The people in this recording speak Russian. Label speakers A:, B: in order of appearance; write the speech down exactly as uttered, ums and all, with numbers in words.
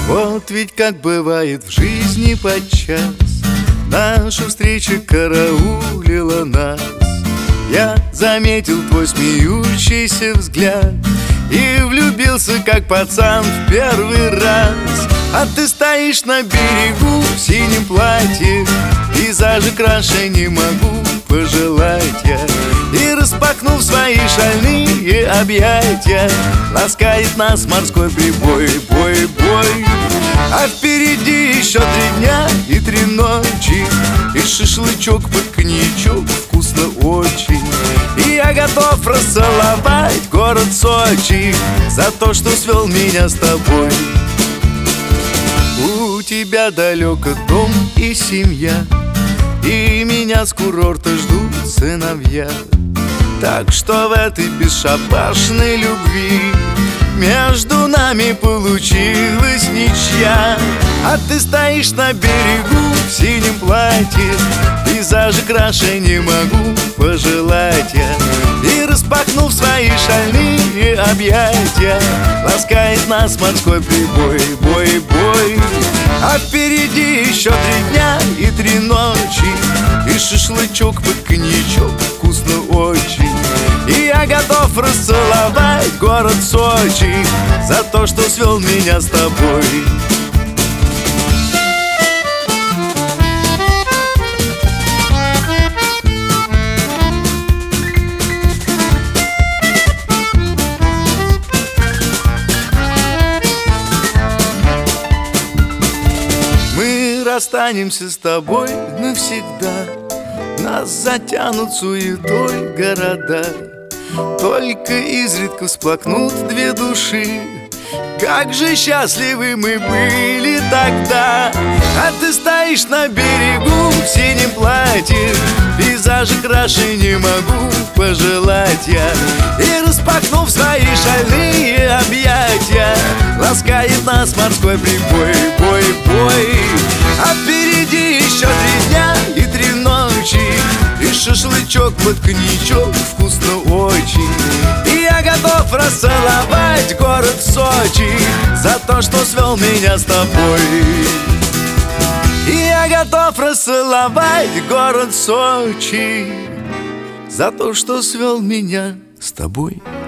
A: Вот ведь как бывает в жизни подчас, наша встреча караулила нас. Я заметил твой смеющийся взгляд и влюбился, как пацан, в первый раз. А ты стоишь на берегу в синем платье, пейзажи краше не могу пожелать я. И распахнув свои шальные объятия, ласкает нас морской прибой, бой, бой. А впереди еще три дня и три ночи, и шашлычок под коньячок вкусно очень. И я готов расцеловать город Сочи за то, что свел меня с тобой. У тебя далеко дом и семья, и меня с курорта ждут сыновья. Так что в этой бесшабашной любви между нами получилась ничья. А ты стоишь на берегу в синем платье, пейзажи краше не могу пожелать я. И распахнув свои шальные объятия, ласкает нас морской прибой, бой, бой. А впереди еще три дня и три ночи, и шашлычок под коньячок вкусно очень. И я готов расцеловать город Сочи за то, что свел меня с тобой. Мы расстанемся с тобой навсегда, нас затянут суетой города. Только изредка всплакнут две души. Как же счастливы мы были тогда. А ты стоишь на берегу в синем платье, пейзажи краше не могу пожелать я. И распахнув свои шальные объятия, ласкает нас морской прибой, бой, бой. А впереди еще три дня и три ночи, и шашлычок под коньячок вкусно очень. И я готов расцеловать город Сочи за то, что свел меня с тобой. И я готов расцеловать город Сочи за то, что свел меня с тобой.